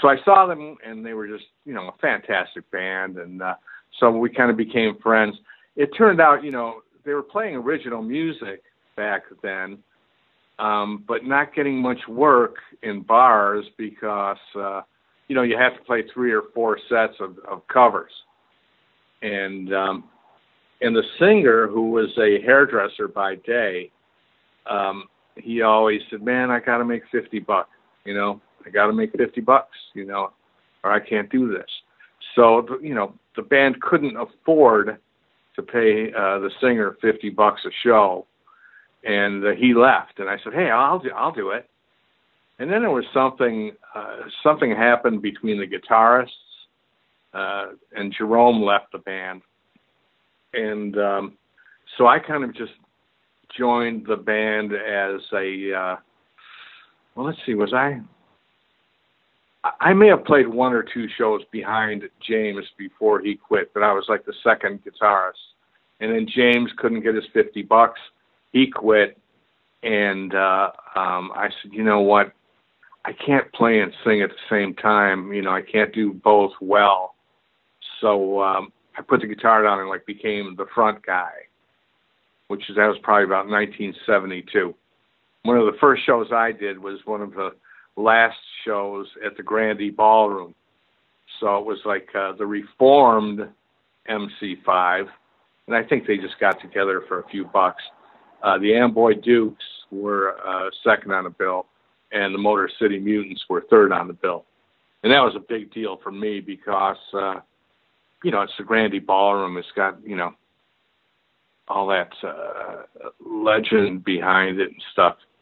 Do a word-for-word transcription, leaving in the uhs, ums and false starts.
so I saw them, and they were just, you know, a fantastic band, and uh, so we kind of became friends. It turned out, you know, they were playing original music back then, um, but not getting much work in bars because, uh, you know, you have to play three or four sets of, of covers. And um, and the singer, who was a hairdresser by day, um, he always said, "Man, I got to make fifty bucks, you know, I got to make fifty bucks, you know, or I can't do this." So, you know, the band couldn't afford to pay uh, the singer fifty bucks a show. And uh, he left. And I said, "Hey, I'll do, I'll do it." And then there was something, uh, something happened between the guitarists, uh, and Jerome left the band. And um, so I kind of just joined the band as a, uh, well, let's see, was I, I may have played one or two shows behind James before he quit, but I was like the second guitarist. And then James couldn't get his fifty bucks. He quit. And uh, um, I said, "You know what? I can't play and sing at the same time. You know, I can't do both well." So um, I put the guitar down and like became the front guy, which is, that was probably about nineteen seventy-two. One of the first shows I did was one of the last shows at the Grandee Ballroom. So it was like uh, the reformed M C five, and I think they just got together for a few bucks. Uh, the Amboy Dukes were uh, second on the bill, and the Motor City Mutants were third on the bill. And that was a big deal for me because, uh, you know, it's the Grandee Ballroom. It's got, you know, all that uh, legend behind it and stuff.